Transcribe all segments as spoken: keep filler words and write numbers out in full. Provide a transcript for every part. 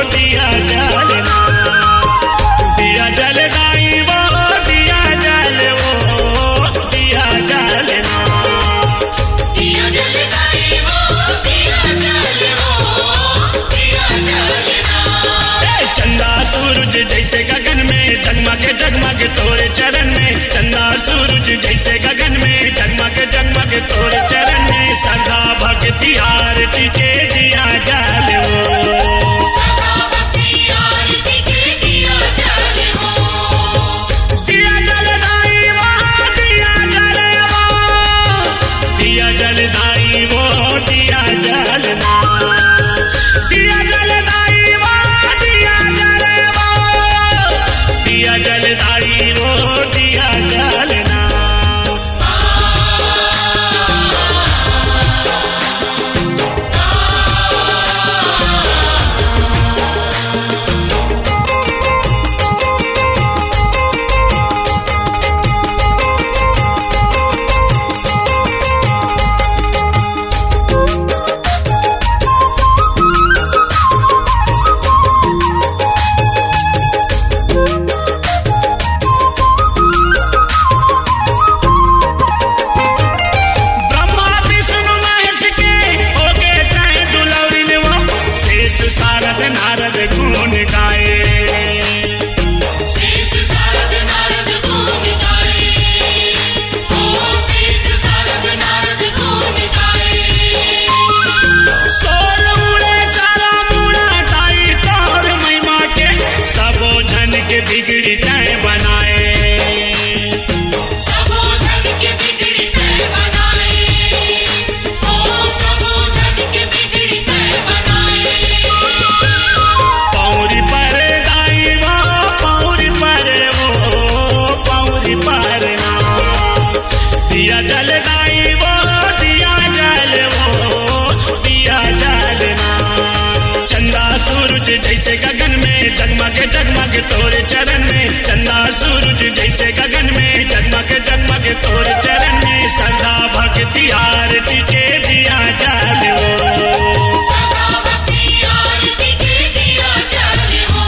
दिया जलना, दिया जलदाई वो दिया जल वो दिया जलना, दिया जलदाई वो दिया जल वो दिया जलना। चंदा सूरज जैसे गगन में जगमग जगमग तोरे चरण में, चंदा सूरज जैसे गगन में जगमग जगमग तोरे चरण में, सदा भक्ति आरती के दिया जल वो, सदा भक्ति आरती के दिया जल वो, दिया जलदाई वो दिया जल वो दिया जलदाई वो दिया जलना, दिया जलदाई वो दिया जल वो दिया जलदाई वो दिया जलना। सारद नारद गुण गाए, शेष सारद नारद गुण गाए, ओ शेष सारद नारद गुण गाए। सोल उड़े चारा मुड़ा ताई तोर महिमा के, सबो जन के बिगड़ी तय बनाए, सबो जन के बिगड़ी तय बनाए, ओ सबो जन के बिगड़ी तय बनाए। पौरी पर दाई वो पौरी पर वो पौरी पर ना, दिया जलदाई वो दिया जल वो दिया जलना, चंदा सूरज जैसे गगन में जगमग जगमग तोरे चरण में, चंदा सूरज जैसे गगन में जगमग जगमग तोरे चरण में, सदा भक्ति आरती के दिया जल वो, सदा भक्ति आरती के दिया जल वो।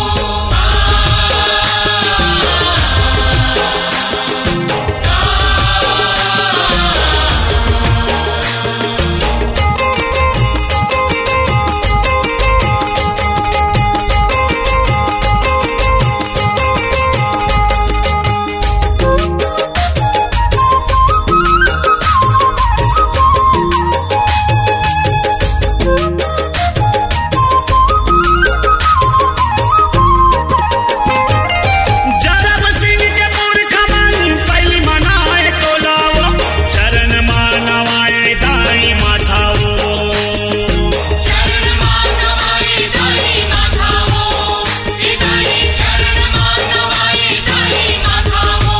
जरब सिंह के पुरख मन पहली मनाए तोलावो, चरण मानवाए दाई माथावो, चरण मानवाए दाई माथावो, दाई चरण मानवाए दाई माथावो।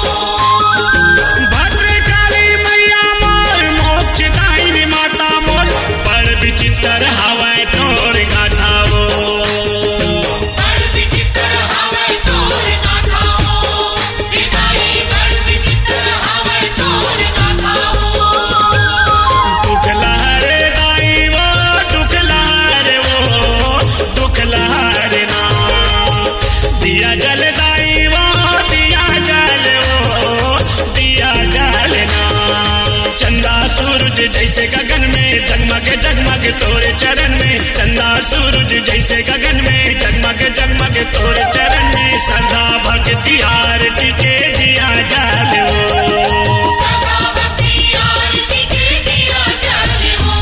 भद्रकाली मैया मोर मोक्ष दायिनी माता मोर, बड़ विचित्र हवै तोर गाथावो, बड़ विचित्र हवै तोर गाथावो, दाई बड़ विचित्र हवै तोर गाथावो। दुख लहरे दाई वो दुख लहरे वो दुख लहरे ना, दिया जलदाई वो दिया जल वो दिया जलना, चंदा सूरज जैसे गगन में जगमग जगमग तोरे चरण में, चंदा सूरज जैसे गगन में जगमग जगमग तोरे चरण में, सदा भक्ति आरती के दिया जल वो, सदा भक्ति आरती के दिया जल वो।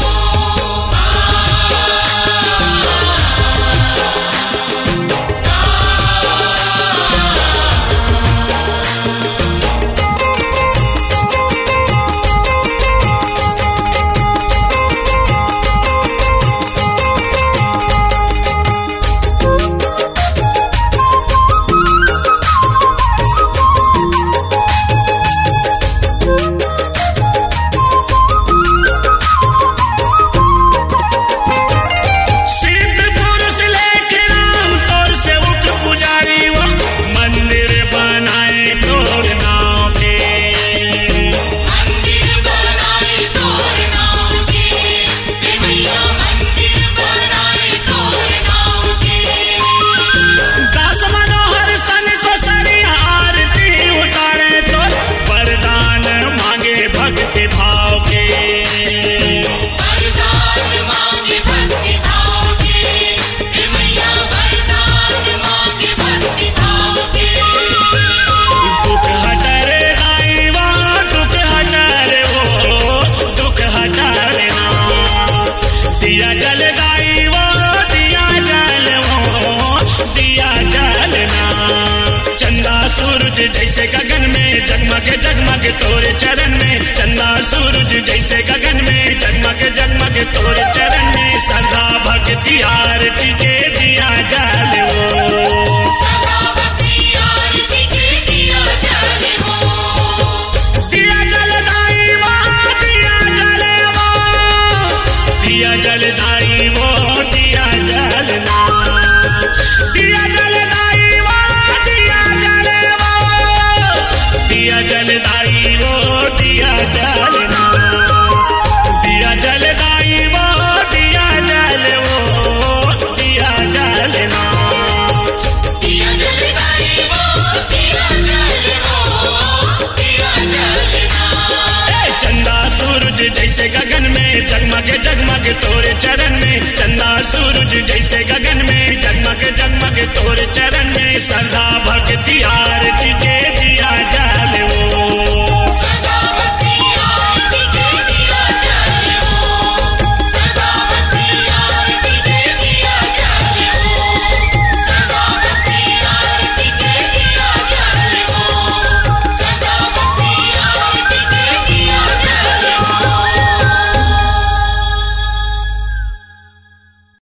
जैसे गगन में जगमग जगमग तोरे चरण में चंदा सूरज जैसे गगन में जगमग जगमग तोरे चरण में श्रद्धा भक्ति आरती के दिया जल वो सदा भक्ति आरती के दिया जल वो दिया जलदाई वो दिया जल वो दिया जलदाई वो दिया जलना दिया जलदाई वो दिया जल वो दिया जलदाई वो दिया जलना दिया जलदाई वो दिया जल वो दिया जलना दिया जलदाई वो दिया जल वो दिया जलना चंदा सूरज जैसे गगन में जगमग जगमग तोरे चरण में चंदा सूरज जैसे गगन में जगमग जगमग तोरे चरण में श्रद्धा भक्ति आरती के